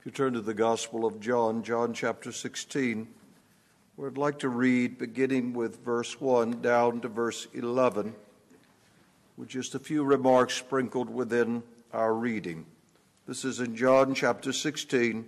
You turn to the Gospel of John, John chapter 16, where I'd like to read beginning with verse 1 down to verse 11, with just a few remarks sprinkled within our reading. This is in John chapter 16,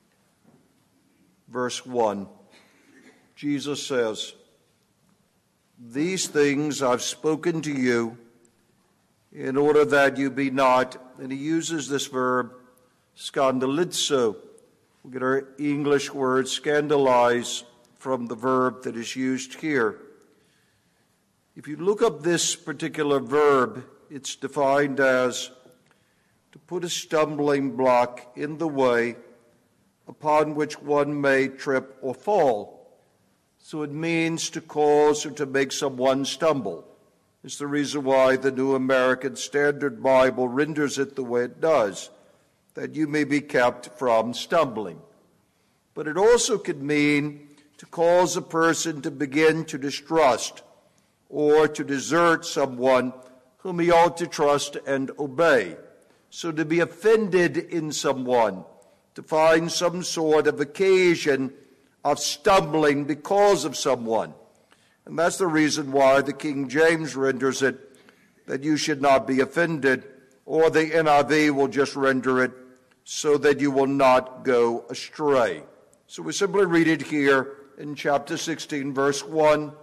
verse 1. Jesus says, "These things I've spoken to you in order that you be not," and he uses this verb, scandalizo. We get our English word scandalize from the verb that is used here. If you look up this particular verb, it's defined as to put a stumbling block in the way upon which one may trip or fall. So it means to cause or to make someone stumble. It's the reason why the New American Standard Bible renders it the way it does, that you may be kept from stumbling. But it also could mean to cause a person to begin to distrust or to desert someone whom he ought to trust and obey. So to be offended in someone, to find some sort of occasion of stumbling because of someone. And that's the reason why the King James renders it that you should not be offended, or the NIV will just render it so that you will not go astray. So we simply read it here in chapter 16, verse 1.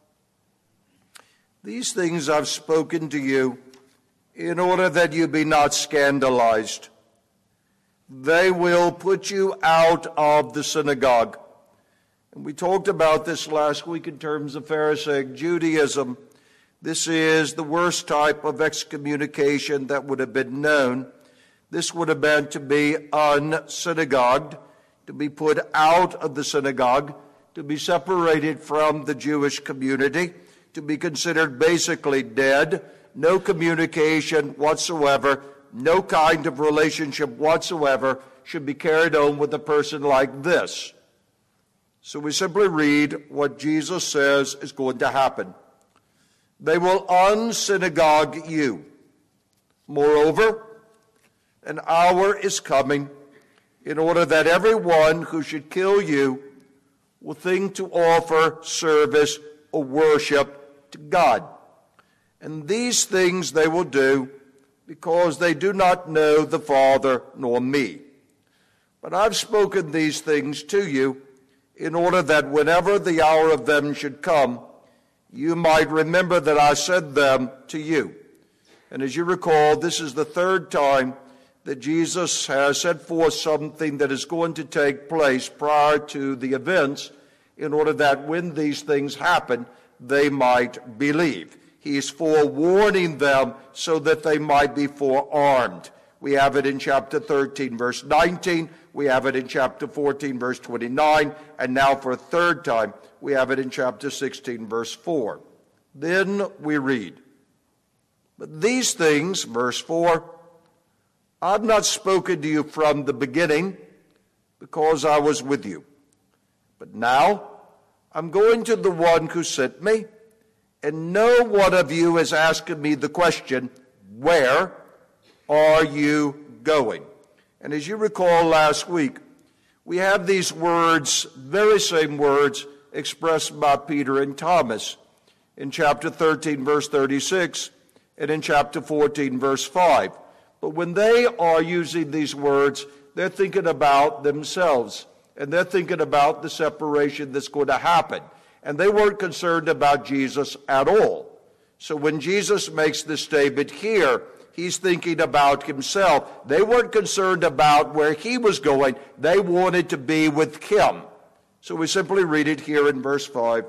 "These things I've spoken to you in order that you be not scandalized. They will put you out of the synagogue." And we talked about this last week in terms of Pharisaic Judaism. This is the worst type of excommunication that would have been known. This would have been to be unsynagogued, to be put out of the synagogue, to be separated from the Jewish community, to be considered basically dead, no communication whatsoever, no kind of relationship whatsoever should be carried on with a person like this. So we simply read what Jesus says is going to happen. They will unsynagogue you. Moreover, an hour is coming in order that everyone who should kill you will think to offer service or worship to God. And these things they will do because they do not know the Father nor me. But I've spoken these things to you in order that whenever the hour of them should come, you might remember that I said them to you. And as you recall, this is the third time that Jesus has set forth something that is going to take place prior to the events in order that when these things happen, they might believe. He is forewarning them so that they might be forearmed. We have it in chapter 13, verse 19. We have it in chapter 14, verse 29. And now for a third time, we have it in chapter 16, verse 4. Then we read, "But these things," verse 4, "I've not spoken to you from the beginning because I was with you. But now I'm going to the one who sent me, and no one of you has asked me the question, 'Where are you going?'" And as you recall last week, we have these words, very same words, expressed by Peter and Thomas in chapter 13, verse 36, and in chapter 14, verse 5. But when they are using these words, they're thinking about themselves, and they're thinking about the separation that's going to happen. And they weren't concerned about Jesus at all. So when Jesus makes this statement here, he's thinking about himself. They weren't concerned about where he was going. They wanted to be with him. So we simply read it here in verse 5.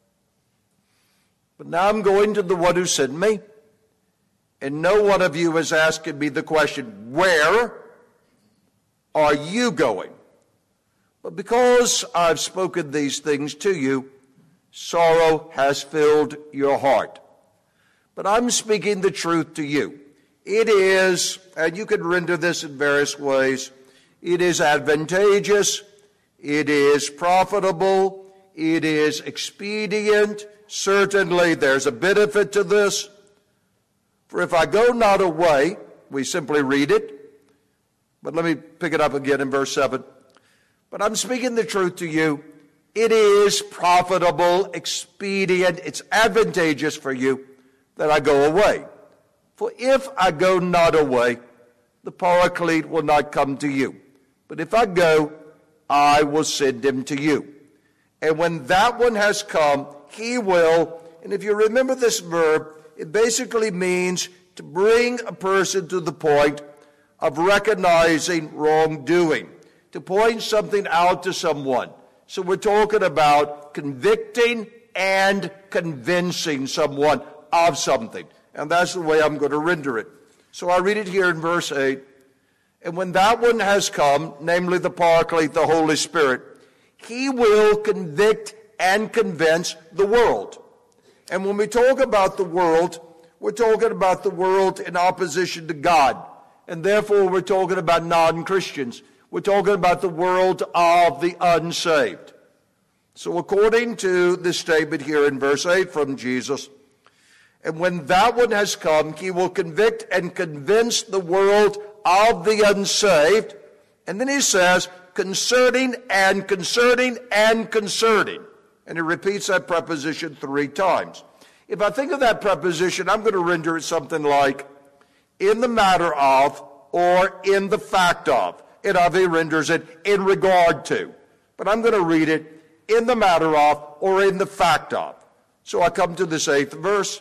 "But now I'm going to the one who sent me, and no one of you has asked me the question, 'Where are you going?' But because I've spoken these things to you, sorrow has filled your heart. But I'm speaking the truth to you. It is," and you can render this in various ways, "it is advantageous, it is profitable, it is expedient. Certainly there's a benefit to this. For if I go not away," we simply read it, But let me pick it up again in verse 7. But I'm speaking the truth to you. It is profitable, expedient, it's advantageous for you that I go away. For if I go not away, the Paraclete will not come to you. But if I go, I will send him to you. And when that one has come, he will, and if you remember this verb, it basically means to bring a person to the point of recognizing wrongdoing, to point something out to someone. So we're talking about convicting and convincing someone of something. And that's the way I'm going to render it. So I read it here in verse 8. And when that one has come, namely the Paraclete, the Holy Spirit, he will convict and convince the world. And when we talk about the world, we're talking about the world in opposition to God. And therefore we're talking about non-Christians. We're talking about the world of the unsaved. So according to this statement here in verse 8 from Jesus, and when that one has come, he will convict and convince the world of the unsaved. And then he says, concerning and concerning and concerning. And he repeats that preposition 3 times. If I think of that preposition, I'm going to render it something like, in the matter of, or in the fact of. NIV renders it in regard to. But I'm going to read it in the matter of or in the fact of. So I come to this 8th verse.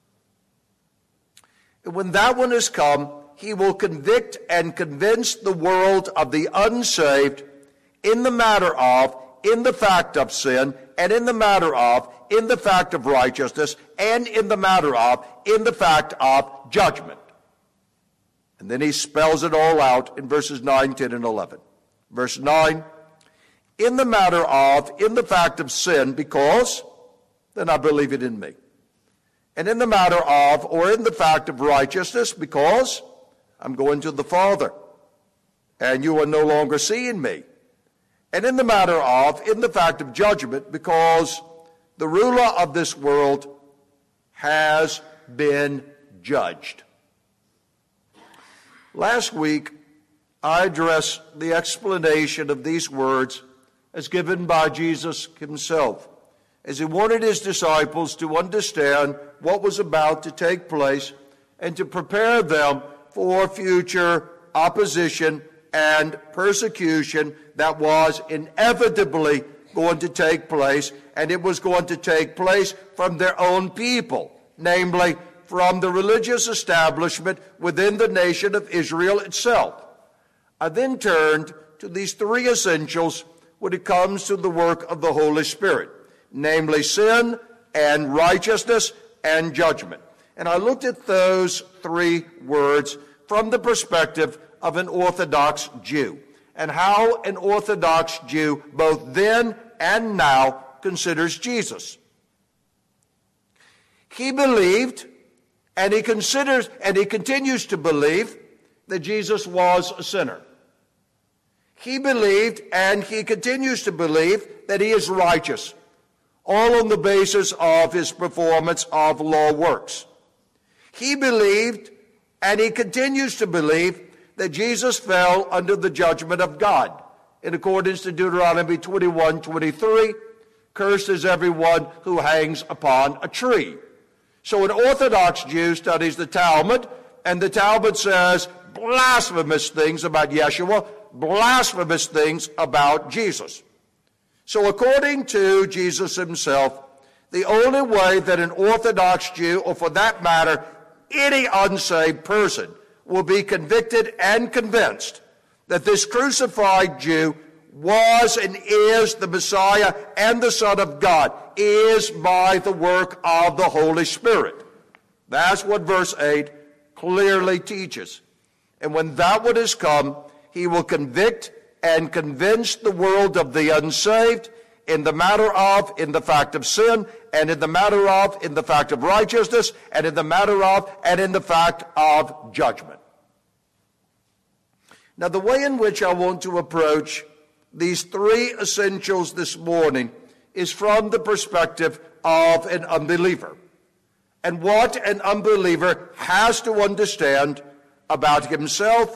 And when that one has come, he will convict and convince the world of the unsaved in the matter of, in the fact of sin, and in the matter of, in the fact of righteousness, and in the matter of, in the fact of judgment. And then he spells it all out in verses 9, 10, and 11. Verse 9, in the matter of, in the fact of sin, because then I believe it in me. And in the matter of, or in the fact of righteousness, because I'm going to the Father, and you are no longer seeing me. And in the matter of, in the fact of judgment, because the ruler of this world has been judged. Last week, I addressed the explanation of these words as given by Jesus himself, as he wanted his disciples to understand what was about to take place and to prepare them for future opposition and persecution that was inevitably going to take place, and it was going to take place from their own people, namely from the religious establishment within the nation of Israel itself. I then turned to these 3 essentials when it comes to the work of the Holy Spirit, namely sin and righteousness and judgment. And I looked at those 3 words from the perspective of an Orthodox Jew, and how an Orthodox Jew, both then and now, considers Jesus. He believed, and he considers, and he continues to believe, that Jesus was a sinner. He believed, and he continues to believe, that he is righteous, all on the basis of his performance of law works. He believed, and he continues to believe, that Jesus fell under the judgment of God. In accordance to Deuteronomy 21:23, cursed is everyone who hangs upon a tree. So an Orthodox Jew studies the Talmud, and the Talmud says blasphemous things about Yeshua, blasphemous things about Jesus. So according to Jesus himself, the only way that an Orthodox Jew, or for that matter, any unsaved person, will be convicted and convinced that this crucified Jew was and is the Messiah and the Son of God is by the work of the Holy Spirit. That's what verse 8 clearly teaches. And when that one has come, he will convict and convince the world of the unsaved in the matter of, in the fact of sin, and in the matter of, in the fact of righteousness, and in the matter of, and in the fact of judgment. Now, the way in which I want to approach these 3 essentials this morning is from the perspective of an unbeliever, and what an unbeliever has to understand about himself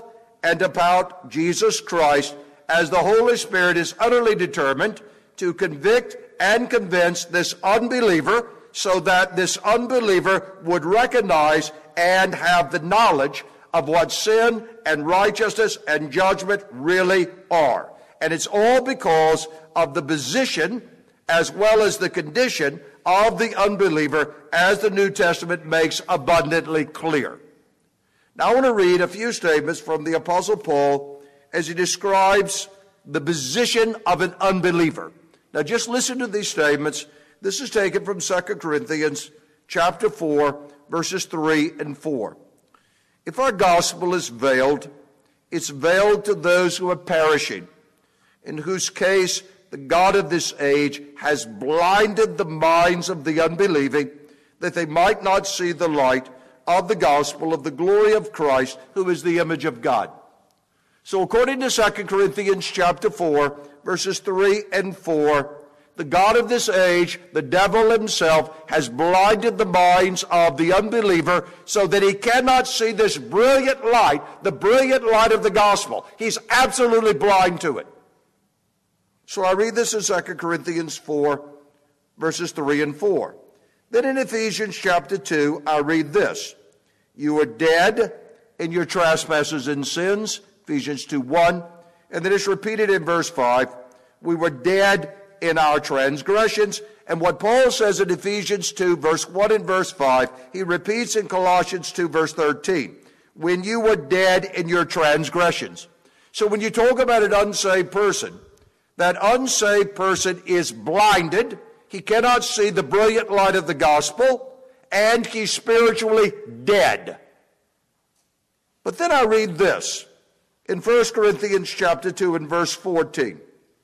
and about Jesus Christ, as the Holy Spirit is utterly determined to convict and convince this unbeliever so that this unbeliever would recognize and have the knowledge of what sin and righteousness and judgment really are. And it's all because of the position as well as the condition of the unbeliever, as the New Testament makes abundantly clear. Now I want to read a few statements from the Apostle Paul as he describes the position of an unbeliever. Now just listen to these statements. This is taken from 2 Corinthians chapter 4, verses 3 and 4. If our gospel is veiled, it's veiled to those who are perishing, in whose case the God of this age has blinded the minds of the unbelieving, that they might not see the light of the gospel of the glory of Christ, who is the image of God. So according to 2 Corinthians chapter 4, verses 3 and 4, the God of this age, the devil himself, has blinded the minds of the unbeliever so that he cannot see this brilliant light, the brilliant light of the gospel. He's absolutely blind to it. So I read this in 2 Corinthians 4, verses 3 and 4. Then in Ephesians chapter 2, I read this. You were dead in your trespasses and sins, Ephesians 2:1. And then it's repeated in verse 5. We were dead in our transgressions. And what Paul says in Ephesians 2, verse 1 and verse 5, he repeats in Colossians 2, verse 13. When you were dead in your transgressions. So when you talk about an unsaved person, that unsaved person is blinded. He cannot see the brilliant light of the gospel, and he's spiritually dead. But then I read this in 1 Corinthians chapter 2 and verse 14.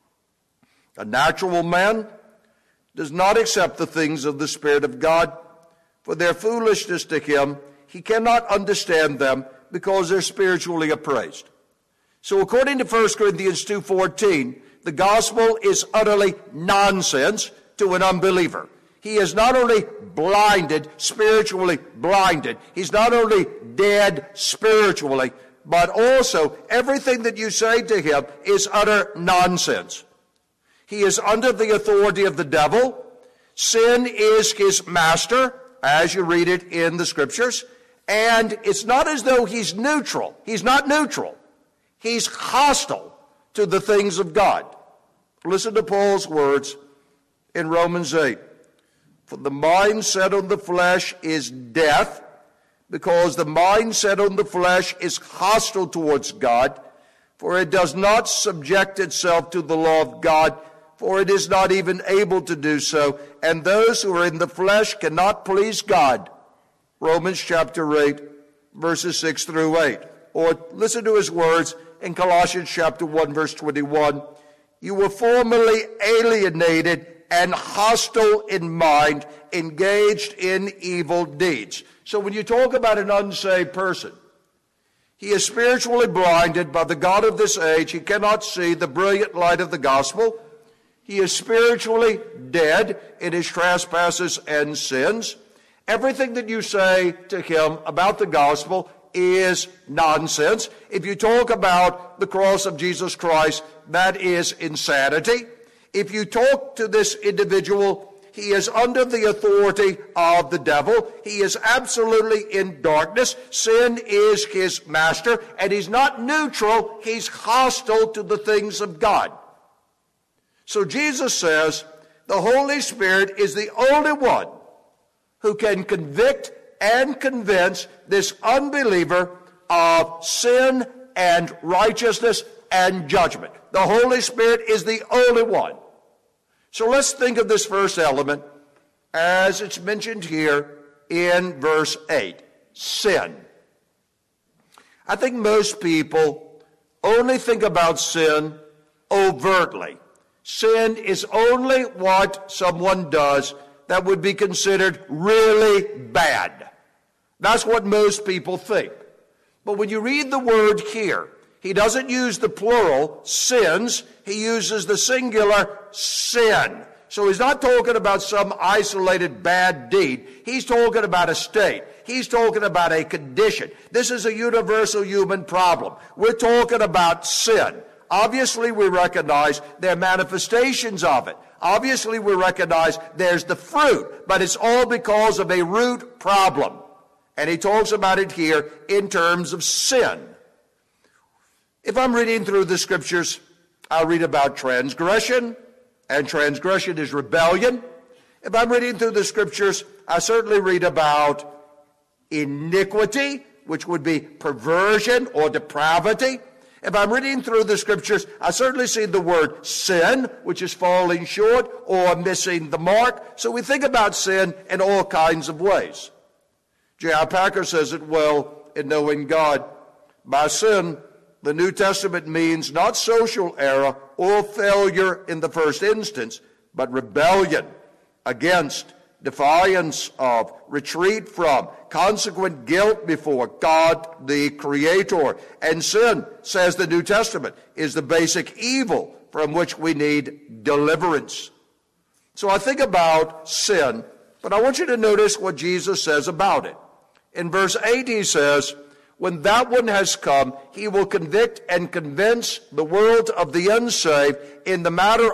A natural man does not accept the things of the Spirit of God, for their foolishness to him. He cannot understand them because they're spiritually appraised. So according to 1 Corinthians 2:14, the gospel is utterly nonsense to an unbeliever. He is not only blinded, spiritually blinded, he's not only dead spiritually, but also everything that you say to him is utter nonsense. He is under the authority of the devil. Sin is his master, as you read it in the scriptures. And it's not as though he's neutral. He's not neutral. He's hostile to the things of God. Listen to Paul's words in Romans 8. For the mind set on the flesh is death, because the mind set on the flesh is hostile towards God, for it does not subject itself to the law of God, for it is not even able to do so, and those who are in the flesh cannot please God. Romans chapter 8, verses 6 through 8. Or listen to his words in Colossians chapter 1, verse 21. You were formerly alienated and hostile in mind, engaged in evil deeds. So when you talk about an unsaved person, he is spiritually blinded by the God of this age. He cannot see the brilliant light of the gospel. He is spiritually dead in his trespasses and sins. Everything that you say to him about the gospel is nonsense. If you talk about the cross of Jesus Christ, that is insanity. If you talk to this individual, he is under the authority of the devil. He is absolutely in darkness. Sin is his master, and he's not neutral. He's hostile to the things of God. So Jesus says the Holy Spirit is the only one who can convict and convince this unbeliever of sin and righteousness and judgment. The Holy Spirit is the only one. So let's think of this first element as it's mentioned here in verse 8, sin. I think most people only think about sin overtly. Sin is only what someone does that would be considered really bad. That's what most people think. But when you read the word here, he doesn't use the plural, sins. He uses the singular, sin. So he's not talking about some isolated bad deed. He's talking about a state. He's talking about a condition. This is a universal human problem. We're talking about sin. Obviously, we recognize there are manifestations of it. Obviously, we recognize there's the fruit, but it's all because of a root problem. And he talks about it here in terms of sin. If I'm reading through the scriptures, I'll read about transgression, and transgression is rebellion. If I'm reading through the scriptures, I certainly read about iniquity, which would be perversion or depravity. If I'm reading through the scriptures, I certainly see the word sin, which is falling short or missing the mark. So we think about sin in all kinds of ways. J.I. Packer says it well in Knowing God. By sin, the New Testament means not social error or failure in the first instance, but rebellion against, defiance of, retreat from, consequent guilt before God the Creator. And sin, says the New Testament, is the basic evil from which we need deliverance. So I think about sin, but I want you to notice what Jesus says about it. In verse 8 he says, when that one has come, he will convict and convince the world of the unsaved in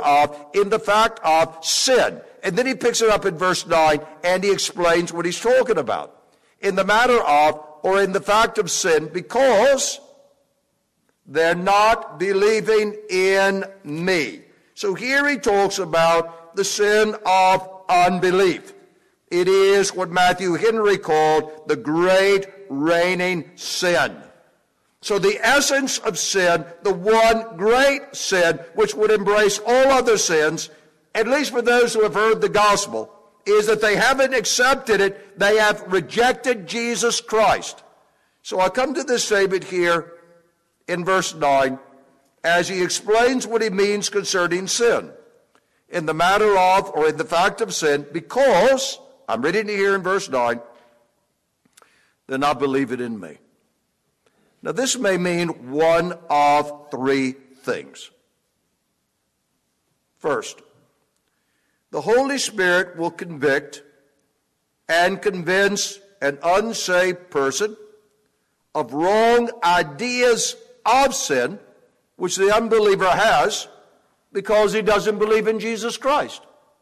the fact of sin. And then he picks it up in verse 9 and he explains what he's talking about. In the matter of, or in the fact of sin, because they're not believing in me. So here he talks about the sin of unbelief. It is what Matthew Henry called the great reigning sin. So the essence of sin, the one great sin, which would embrace all other sins, at least for those who have heard the gospel, is that they haven't accepted it. They have rejected Jesus Christ. So I come to this statement here in verse 9 as he explains what he means concerning sin. In the matter of, or in the fact of sin, because, I'm reading it here in verse 9, they're not believing in me. Now this may mean one of three things. First, the Holy Spirit will convict and convince an unsaved person of wrong ideas of sin, which the unbeliever has, because he doesn't believe in Jesus Christ.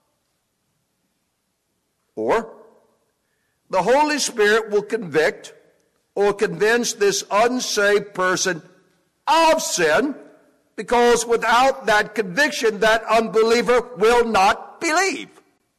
Or, the Holy Spirit will convict or convince this unsaved person of sin, because without that conviction, that unbeliever will not believe.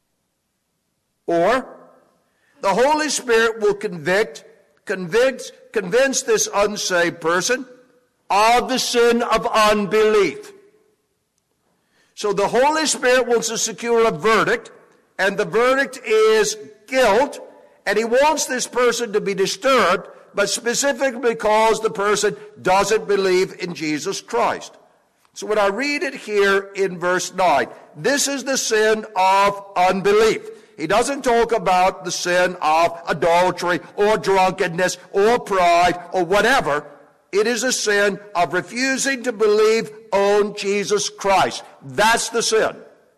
Or, the Holy Spirit will convince this unsaved person of the sin of unbelief. So the Holy Spirit wants to secure a verdict, and the verdict is guilt, and he wants this person to be disturbed, but specifically because the person doesn't believe in Jesus Christ. So when I read it here in verse 9, this is the sin of unbelief. He doesn't talk about the sin of adultery or drunkenness or pride or whatever. It is a sin of refusing to believe on Jesus Christ. That's the sin.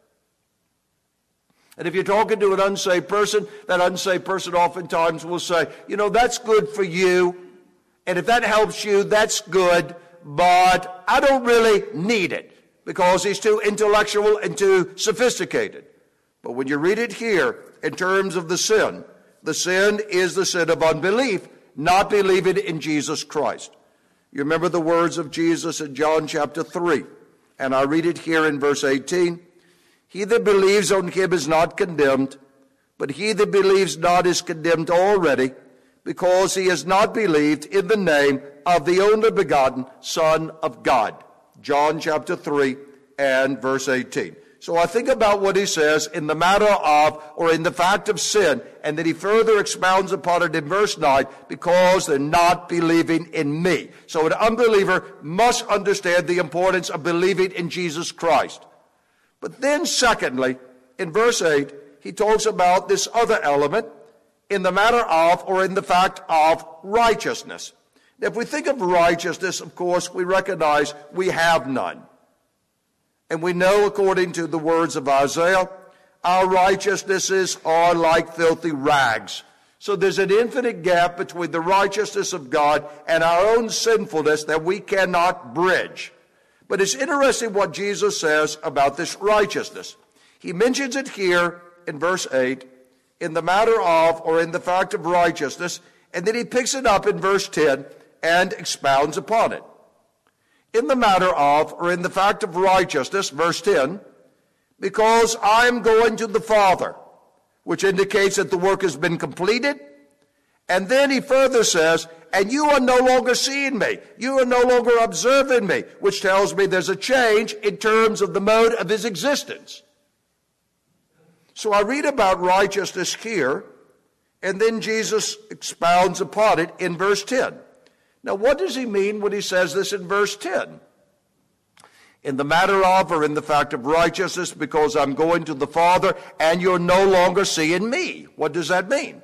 And if you're talking to an unsaved person, that unsaved person oftentimes will say, you know, that's good for you. And if that helps you, that's good. But I don't really need it because he's too intellectual and too sophisticated. But when you read it here in terms of the sin is the sin of unbelief, not believing in Jesus Christ. You remember the words of Jesus in John chapter 3. And I read it here in verse 18. He that believes on him is not condemned, but he that believes not is condemned already, because he has not believed in the name of the only begotten Son of God. John chapter 3 and verse 18. So I think about what he says in the matter of, or in the fact of sin, and then he further expounds upon it in verse 9, because they're not believing in me. So an unbeliever must understand the importance of believing in Jesus Christ. But then secondly, in verse 8, he talks about this other element, in the matter of, or in the fact of righteousness. If we think of righteousness, of course, we recognize we have none. And we know, according to the words of Isaiah, our righteousnesses are like filthy rags. So there's an infinite gap between the righteousness of God and our own sinfulness that we cannot bridge. But it's interesting what Jesus says about this righteousness. He mentions it here in verse 8, in the matter of, or in the fact of righteousness, and then he picks it up in verse 10 and expounds upon it. In the matter of, or in the fact of righteousness, verse 10, because I am going to the Father, which indicates that the work has been completed. And then he further says, and you are no longer seeing me. You are no longer observing me, which tells me there's a change in terms of the mode of his existence. So I read about righteousness here, and then Jesus expounds upon it in verse 10. Now, what does he mean when he says this in verse 10? In the matter of, or in the fact of righteousness, because I'm going to the Father, and you're no longer seeing me. What does that mean?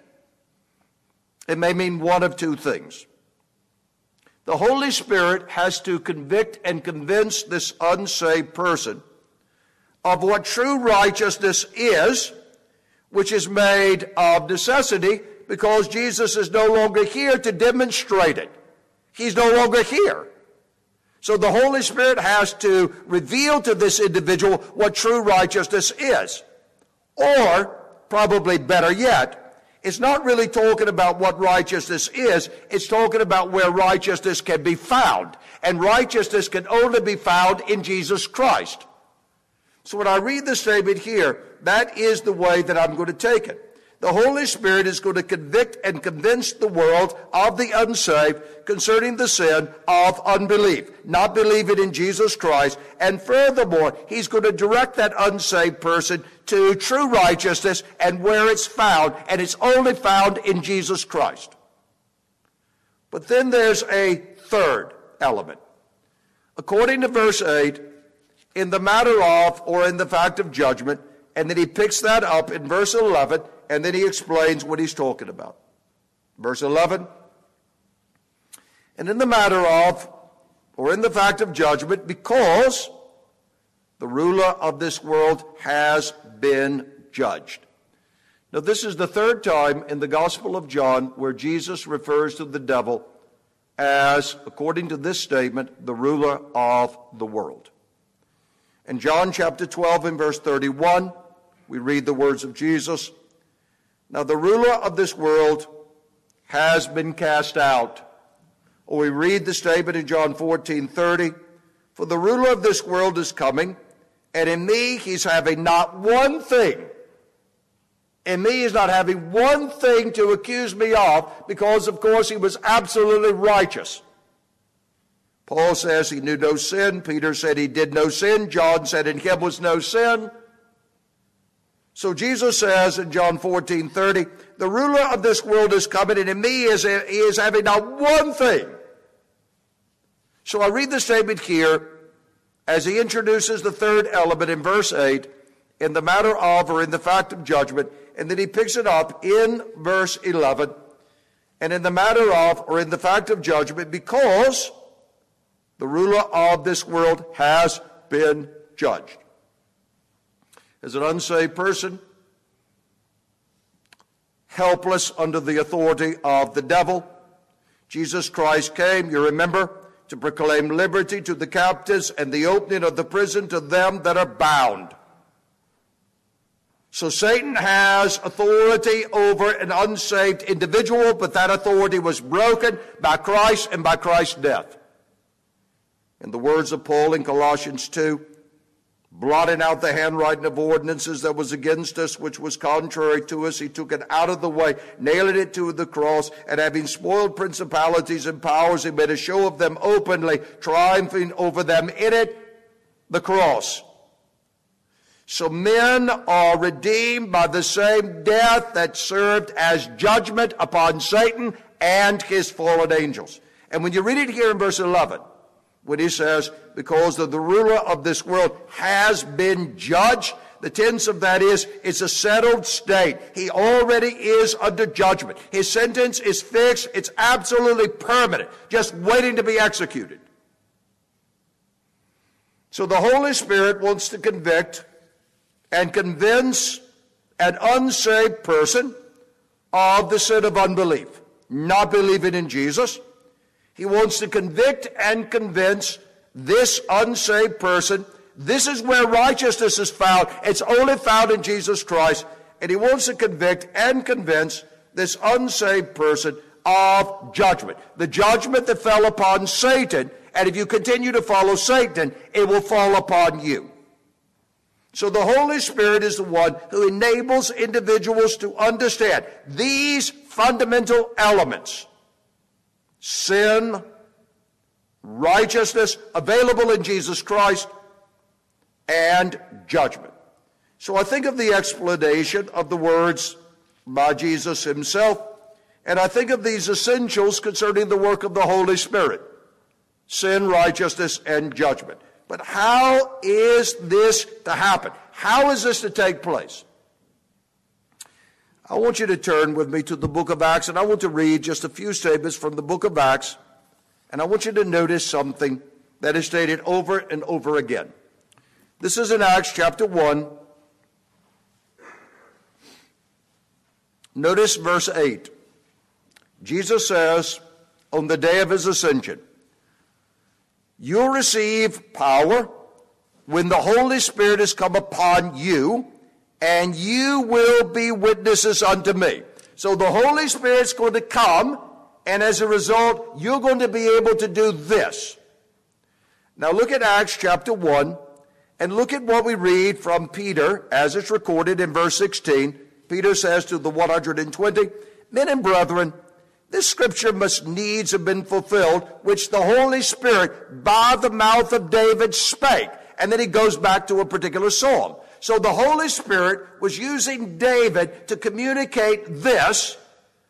It may mean one of two things. The Holy Spirit has to convict and convince this unsaved person of what true righteousness is, which is made of necessity because Jesus is no longer here to demonstrate it. He's no longer here. So the Holy Spirit has to reveal to this individual what true righteousness is. Or, probably better yet, it's not really talking about what righteousness is, it's talking about where righteousness can be found. And righteousness can only be found in Jesus Christ. So when I read the statement here, that is the way that I'm going to take it. The Holy Spirit is going to convict and convince the world of the unsaved concerning the sin of unbelief, not believing in Jesus Christ. And furthermore, he's going to direct that unsaved person to true righteousness and where it's found, and it's only found in Jesus Christ. But then there's a third element. According to verse 8, in the matter of, or in the fact of judgment, and then he picks that up in verse 11, and then he explains what he's talking about. Verse 11, and in the matter of, or in the fact of judgment, because the ruler of this world has been judged. Now, this is the third time in the Gospel of John where Jesus refers to the devil as, according to this statement, the ruler of the world. In John chapter 12 and verse 31, we read the words of Jesus. Now the ruler of this world has been cast out. Or we read the statement in John 14:30, for the ruler of this world is coming, and in me he's having not one thing. In me he's not having one thing to accuse me of, because of course he was absolutely righteous. Paul says he knew no sin. Peter said he did no sin. John said in him was no sin. So Jesus says in John 14:30, the ruler of this world is coming, and in me he is having not one thing. So I read the statement here as he introduces the third element in verse 8, in the matter of, or in the fact of judgment, and then he picks it up in verse 11, and in the matter of, or in the fact of judgment, because the ruler of this world has been judged. As an unsaved person, helpless under the authority of the devil, Jesus Christ came, you remember, to proclaim liberty to the captives and the opening of the prison to them that are bound. So Satan has authority over an unsaved individual, but that authority was broken by Christ and by Christ's death. In the words of Paul in Colossians 2, blotting out the handwriting of ordinances that was against us, which was contrary to us, he took it out of the way, nailing it to the cross, and having spoiled principalities and powers, he made a show of them openly, triumphing over them in it, the cross. So men are redeemed by the same death that served as judgment upon Satan and his fallen angels. And when you read it here in verse 11, when he says, because the ruler of this world has been judged, the tense of that is, it's a settled state. He already is under judgment. His sentence is fixed. It's absolutely permanent, just waiting to be executed. So the Holy Spirit wants to convict and convince an unsaved person of the sin of unbelief, not believing in Jesus. He wants to convict and convince this unsaved person. This is where righteousness is found. It's only found in Jesus Christ. And he wants to convict and convince this unsaved person of judgment. The judgment that fell upon Satan. And if you continue to follow Satan, it will fall upon you. So the Holy Spirit is the one who enables individuals to understand these fundamental elements. Sin, righteousness, available in Jesus Christ, and judgment. So I think of the explanation of the words by Jesus himself, and I think of these essentials concerning the work of the Holy Spirit. Sin, righteousness, and judgment. But how is this to happen? How is this to take place? I want you to turn with me to the book of Acts, and I want to read just a few statements from the book of Acts, and I want you to notice something that is stated over and over again. This is in Acts chapter 1. Notice verse 8. Jesus says, on the day of his ascension, you'll receive power when the Holy Spirit has come upon you, and you will be witnesses unto me. So the Holy Spirit's going to come, and as a result, you're going to be able to do this. Now look at Acts chapter 1, and look at what we read from Peter, as it's recorded in verse 16. Peter says to the 120, men and brethren, this scripture must needs have been fulfilled, which the Holy Spirit by the mouth of David spake. And then he goes back to a particular psalm. So the Holy Spirit was using David to communicate this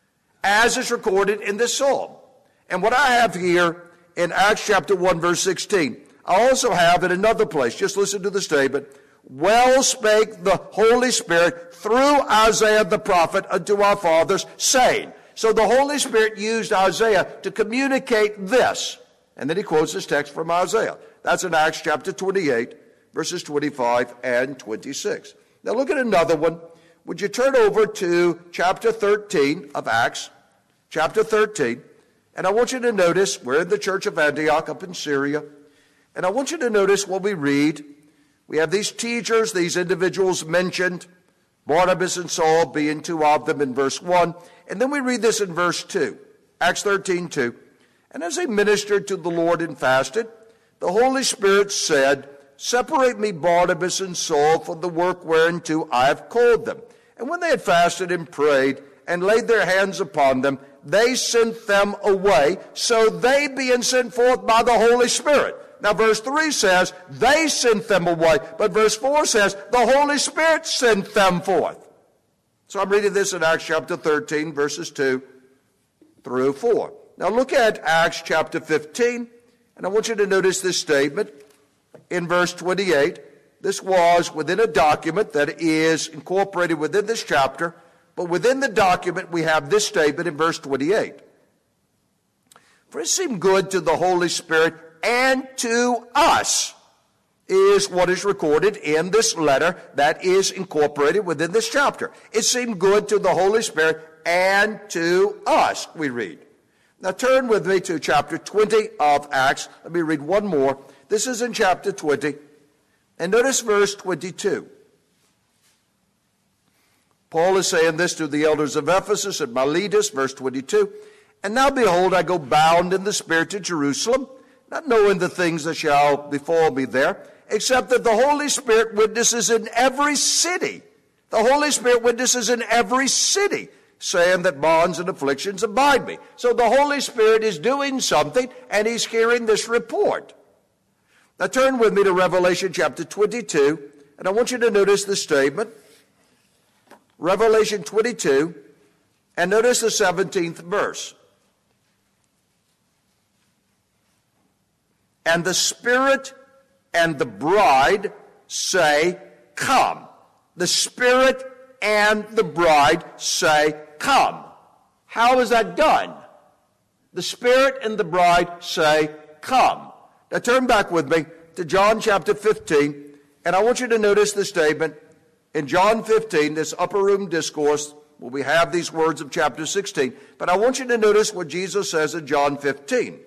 as is recorded in this psalm. And what I have here in Acts chapter 1 verse 16, I also have in another place. Just listen to the statement. Well spake the Holy Spirit through Isaiah the prophet unto our fathers, saying. So the Holy Spirit used Isaiah to communicate this. And then he quotes this text from Isaiah. That's in Acts chapter 28, verses 25 and 26. Now look at another one. Would you turn over to chapter 13 of Acts, chapter 13. And I want you to notice, we're in the church of Antioch up in Syria. And I want you to notice what we read. We have these teachers, these individuals mentioned, Barnabas and Saul being two of them in verse 1. And then we read this in verse 2, Acts 13:2. And as they ministered to the Lord and fasted, the Holy Spirit said, separate me Barnabas and Saul for the work whereunto I have called them. And when they had fasted and prayed and laid their hands upon them, they sent them away. So they being sent forth by the Holy Spirit. Now verse 3 says, they sent them away. But verse 4 says, the Holy Spirit sent them forth. So I'm reading this in Acts chapter 13, verses 2 through 4. Now look at Acts chapter 15, and I want you to notice this statement in verse 28. This was within a document that is incorporated within this chapter, but within the document we have this statement in verse 28. For it seemed good to the Holy Spirit and to us, is what is recorded in this letter that is incorporated within this chapter. It seemed good to the Holy Spirit and to us, we read. Now turn with me to chapter 20 of Acts. Let me read one more. This is in chapter 20. And notice verse 22. Paul is saying this to the elders of Ephesus and Miletus, verse 22. And now behold, I go bound in the Spirit to Jerusalem, not knowing the things that shall befall me there, except that the Holy Spirit witnesses in every city. The Holy Spirit witnesses in every city, saying that bonds and afflictions abide me. So the Holy Spirit is doing something, and he's hearing this report. Now turn with me to Revelation chapter 22, and I want you to notice the statement. Revelation 22, and notice the 17th verse. And the Spirit and the bride say, come. The Spirit and the bride say, come. How is that done? The Spirit and the bride say, come. Now turn back with me to John chapter 15, and I want you to notice the statement in John 15, this upper room discourse where we have these words of chapter 16. But I want you to notice what Jesus says in John 15.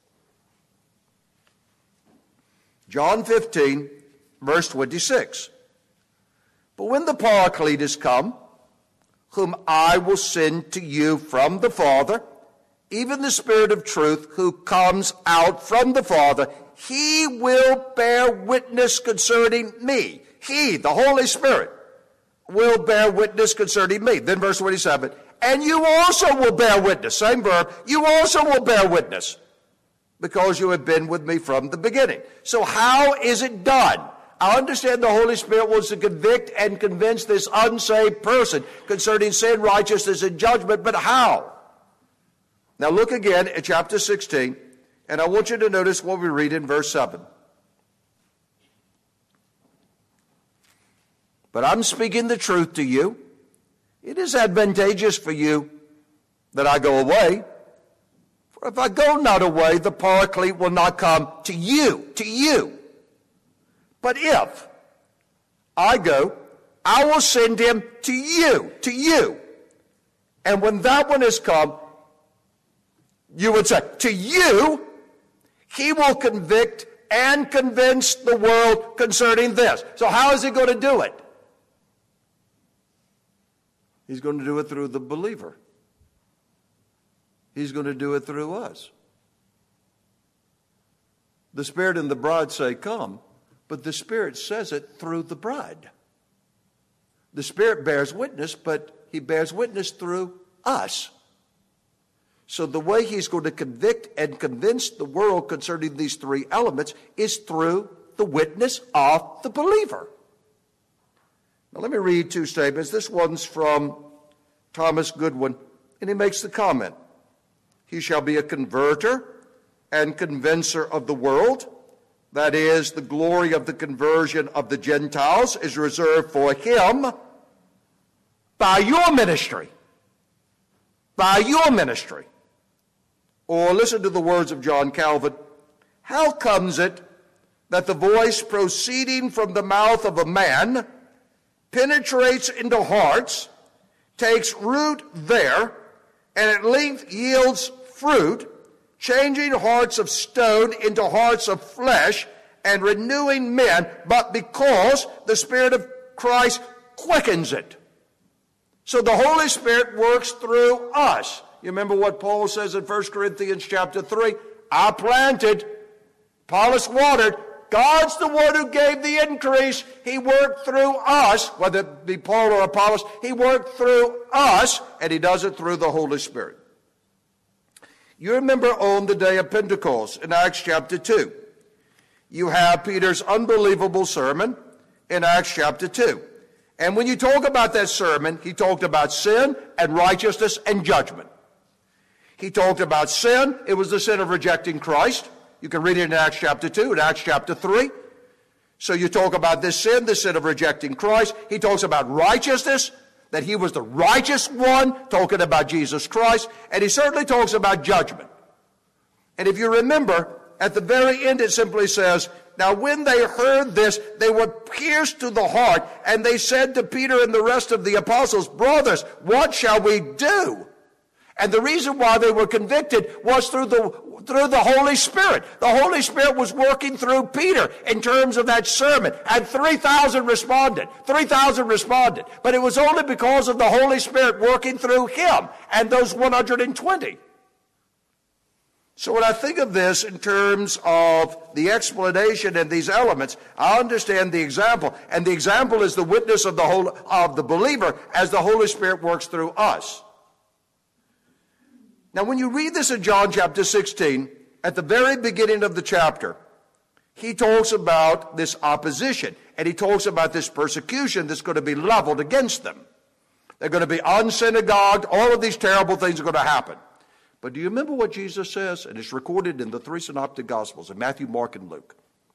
John 15, verse 26. But when the Paraclete is come, whom I will send to you from the Father, even the Spirit of truth who comes out from the Father, he will bear witness concerning me. He, the Holy Spirit, will bear witness concerning me. Then verse 27, and you also will bear witness. Same verb. You also will bear witness because you have been with me from the beginning. So how is it done? I understand the Holy Spirit wants to convict and convince this unsaved person concerning sin, righteousness, and judgment, but how? Now look again at chapter 16, and I want you to notice what we read in verse 7. But I'm speaking the truth to you. It is advantageous for you that I go away. For if I go not away, the Paraclete will not come to you. But if I go, I will send him to you. And when that one has come, you would say, to you, he will convict and convince the world concerning this. So how is he going to do it? He's going to do it through the believer. He's going to do it through us. The Spirit and the bride say, come, but the Spirit says it through the bride. The Spirit bears witness, but he bears witness through us. So the way he's going to convict and convince the world concerning these three elements is through the witness of the believer. Now let me read two statements. This one's from Thomas Goodwin, and he makes the comment, he shall be a converter and convincer of the world. That is, the glory of the conversion of the Gentiles is reserved for him by your ministry. By your ministry. Or listen to the words of John Calvin. How comes it that the voice proceeding from the mouth of a man penetrates into hearts, takes root there, and at length yields fruit, changing hearts of stone into hearts of flesh, and renewing men, but because the Spirit of Christ quickens it. So the Holy Spirit works through us. You remember what Paul says in 1 Corinthians chapter 3? I planted, Apollos watered, God's the one who gave the increase. He worked through us, whether it be Paul or Apollos, he worked through us, and he does it through the Holy Spirit. You remember on the day of Pentecost in Acts chapter 2. You have Peter's unbelievable sermon in Acts chapter 2. And when you talk about that sermon, he talked about sin and righteousness and judgment. He talked about sin. It was the sin of rejecting Christ. You can read it in Acts chapter 2 and Acts chapter 3. So you talk about this sin, the sin of rejecting Christ. He talks about righteousness, that he was the righteous one, talking about Jesus Christ. And he certainly talks about judgment. And if you remember, at the very end it simply says, now when they heard this, they were pierced to the heart, and they said to Peter and the rest of the apostles, brothers, what shall we do? And the reason why they were convicted was through the Holy Spirit. The Holy Spirit was working through Peter in terms of that sermon. And 3,000 responded. 3,000 responded. But it was only because of the Holy Spirit working through him and those 120. So when I think of this in terms of the explanation and these elements, I understand the example. And the example is the witness of the believer as the Holy Spirit works through us. Now, when you read this in John chapter 16, at the very beginning of the chapter, he talks about this opposition, and he talks about this persecution that's going to be leveled against them. They're going to be unsynagogued. All of these terrible things are going to happen. But do you remember what Jesus says? And it's recorded in the three synoptic Gospels, in Matthew, Mark, and Luke.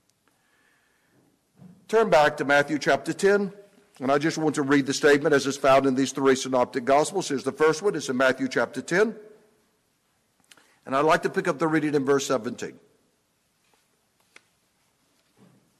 Turn back to Matthew chapter 10, and I just want to read the statement as it's found in these three synoptic Gospels. Here's the first one. It's in Matthew chapter 10. And I'd like to pick up the reading in verse 17.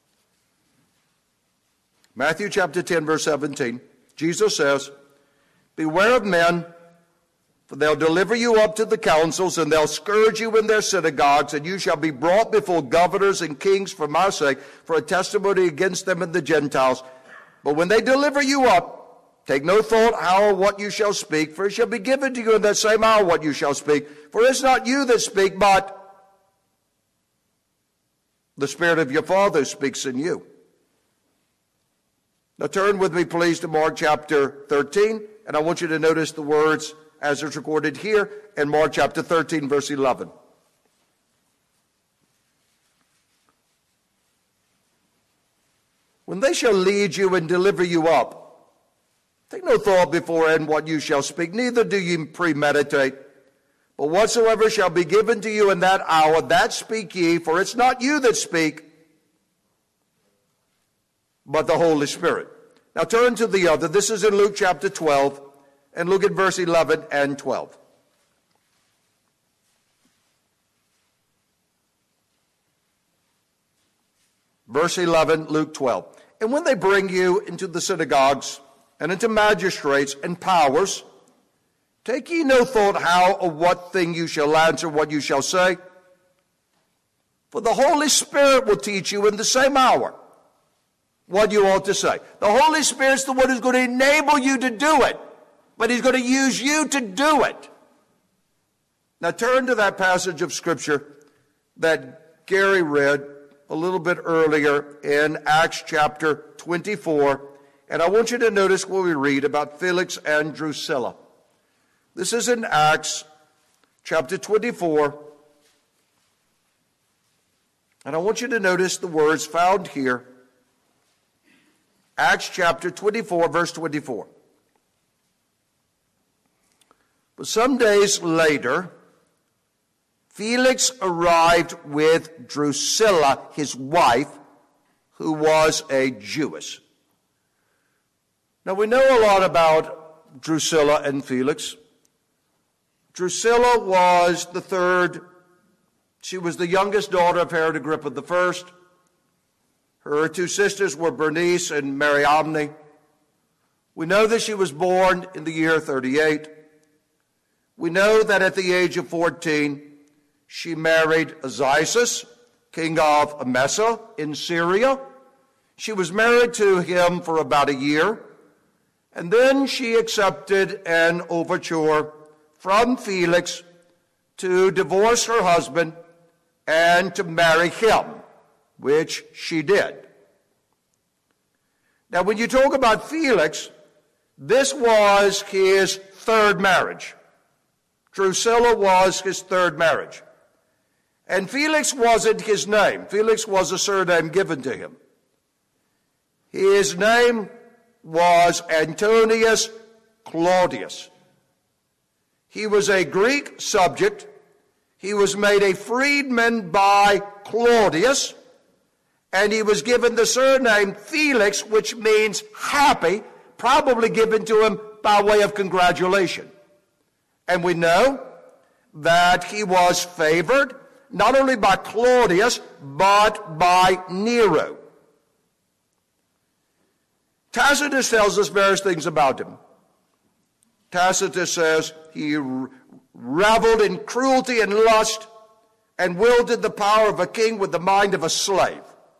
Matthew chapter 10, verse 17. Jesus says, Beware of men, for they'll deliver you up to the councils, and they'll scourge you in their synagogues, and you shall be brought before governors and kings for my sake, for a testimony against them and the Gentiles. But when they deliver you up, take no thought how or what you shall speak, for it shall be given to you in that same hour what you shall speak. For it's not you that speak, but the Spirit of your Father speaks in you. Now turn with me, please, to Mark chapter 13, and I want you to notice the words as it's recorded here in Mark chapter 13, verse 11. When they shall lead you and deliver you up, take no thought beforehand what you shall speak, neither do ye premeditate. But whatsoever shall be given to you in that hour, that speak ye, for it's not you that speak, but the Holy Spirit. Now turn to the other. This is in Luke chapter 12, and look at verse 11 and 12. Verse 11, Luke 12. And when they bring you into the synagogues and into magistrates and powers, take ye no thought how or what thing you shall answer, what you shall say. For the Holy Spirit will teach you in the same hour what you ought to say. The Holy Spirit's the one who's going to enable you to do it, but he's going to use you to do it. Now turn to that passage of Scripture that Gary read a little bit earlier in Acts chapter 24, and I want you to notice what we read about Felix and Drusilla. This is in Acts chapter 24, and I want you to notice the words found here. Acts chapter 24, verse 24. But some days later, Felix arrived with Drusilla, his wife, who was a Jewess. Now we know a lot about Drusilla and Felix. Drusilla was the third. She was the youngest daughter of Herod Agrippa I. Her two sisters were Bernice and Mariamne. We know that she was born in the year 38. We know that at the age of 14, she married Azizus, king of Emesa in Syria. She was married to him for about a year, and then she accepted an overture from Felix to divorce her husband and to marry him, which she did. Now, when you talk about Felix, this was his third marriage. Drusilla was his third marriage. And Felix wasn't his name. Felix was a surname given to him. His name was Antonius Claudius. He was a Greek subject. He was made a freedman by Claudius, and he was given the surname Felix, which means happy, probably given to him by way of congratulation. And we know that he was favored not only by Claudius, but by Nero. Tacitus tells us various things about him. Tacitus says he reveled in cruelty and lust and wielded the power of a king with the mind of a slave.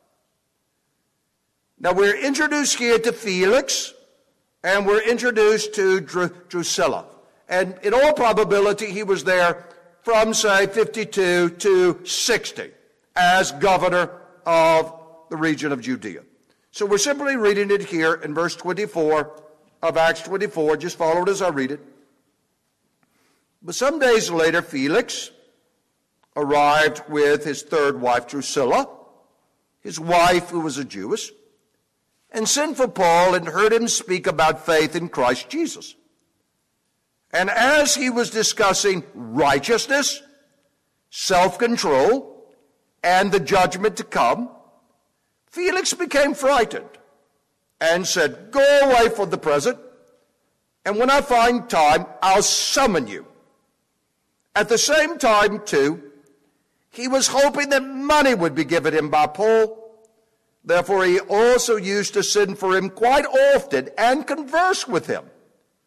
Now we're introduced here to Felix, and we're introduced to Drusilla. And in all probability, he was there from, say, 52 to 60 as governor of the region of Judea. So we're simply reading it here in verse 24 of Acts 24. Just follow it as I read it. But some days later, Felix arrived with his third wife, Drusilla, his wife who was a Jewess, and sent for Paul and heard him speak about faith in Christ Jesus. And as he was discussing righteousness, self-control, and the judgment to come, Felix became frightened and said, "Go away for the present, and when I find time, I'll summon you." At the same time, too, he was hoping that money would be given him by Paul. Therefore, he also used to send for him quite often and converse with him.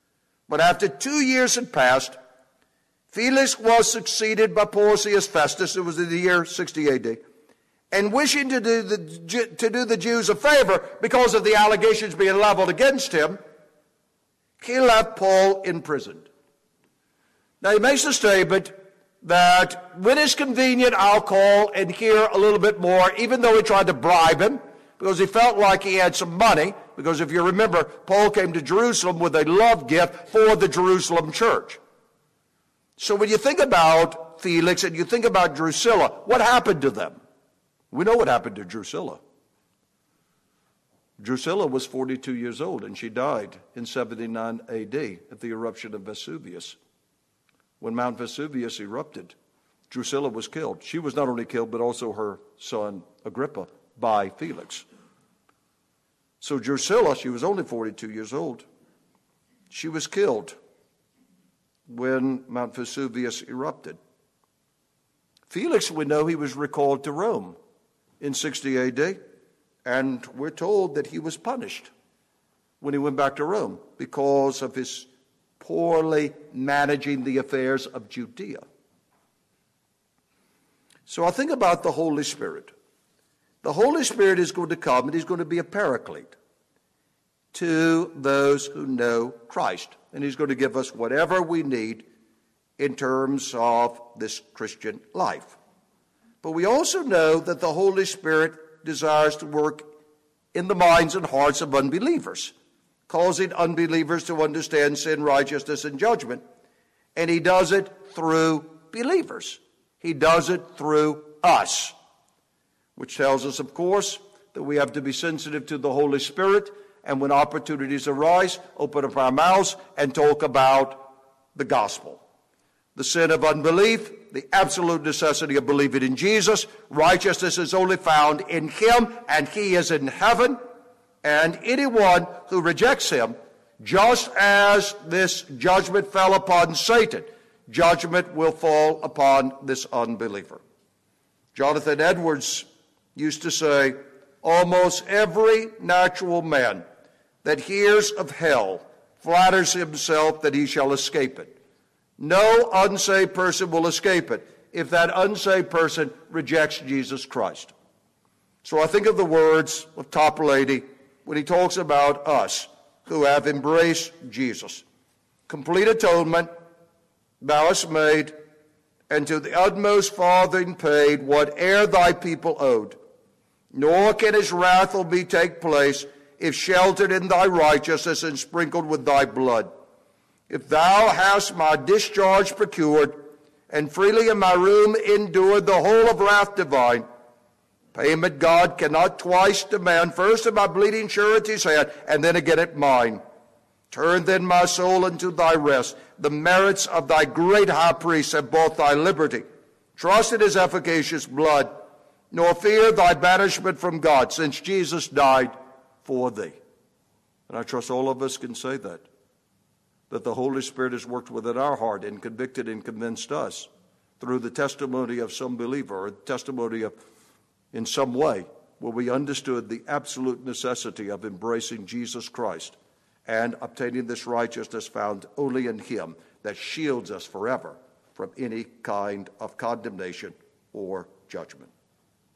But after 2 years had passed, Felix was succeeded by Porcius Festus. It was in the year 60 AD. And wishing to do the Jews a favor because of the allegations being leveled against him, he left Paul imprisoned. Now he makes a statement that when it's convenient, I'll call and hear a little bit more, even though he tried to bribe him, because he felt like he had some money. Because if you remember, Paul came to Jerusalem with a love gift for the Jerusalem church. So when you think about Felix and you think about Drusilla, what happened to them? We know what happened to Drusilla. Drusilla was 42 years old, and she died in 79 AD at the eruption of Vesuvius. When Mount Vesuvius erupted, Drusilla was killed. She was not only killed, but also her son Agrippa by Felix. So Drusilla, she was only 42 years old. She was killed when Mount Vesuvius erupted. Felix, we know he was recalled to Rome in 60 AD, and we're told that he was punished when he went back to Rome because of his poorly managing the affairs of Judea. So I think about the Holy Spirit. The Holy Spirit is going to come, and he's going to be a paraclete to those who know Christ. And he's going to give us whatever we need in terms of this Christian life. But we also know that the Holy Spirit desires to work in the minds and hearts of unbelievers, causing unbelievers to understand sin, righteousness, and judgment. And he does it through believers. He does it through us, which tells us, of course, that we have to be sensitive to the Holy Spirit, and when opportunities arise, open up our mouths and talk about the gospel. The sin of unbelief, the absolute necessity of believing in Jesus. Righteousness is only found in him, and he is in heaven. And anyone who rejects him, just as this judgment fell upon Satan, judgment will fall upon this unbeliever. Jonathan Edwards used to say, almost every natural man that hears of hell flatters himself that he shall escape it. No unsaved person will escape it if that unsaved person rejects Jesus Christ. So I think of the words of Toplady when he talks about us who have embraced Jesus. Complete atonement, thou hast made, and to the utmost farthing paid whate'er thy people owed. Nor can his wrath on me take place if sheltered in thy righteousness and sprinkled with thy blood. If thou hast my discharge procured, and freely in my room endured the whole of wrath divine, payment God cannot twice demand, first at my bleeding surety's hand, and then again at mine. Turn then my soul unto thy rest. The merits of thy great high priest have bought thy liberty. Trust in his efficacious blood, nor fear thy banishment from God, since Jesus died for thee. And I trust all of us can say that the Holy Spirit has worked within our heart and convicted and convinced us through the testimony of some believer or testimony of, in some way, where we understood the absolute necessity of embracing Jesus Christ and obtaining this righteousness found only in him that shields us forever from any kind of condemnation or judgment.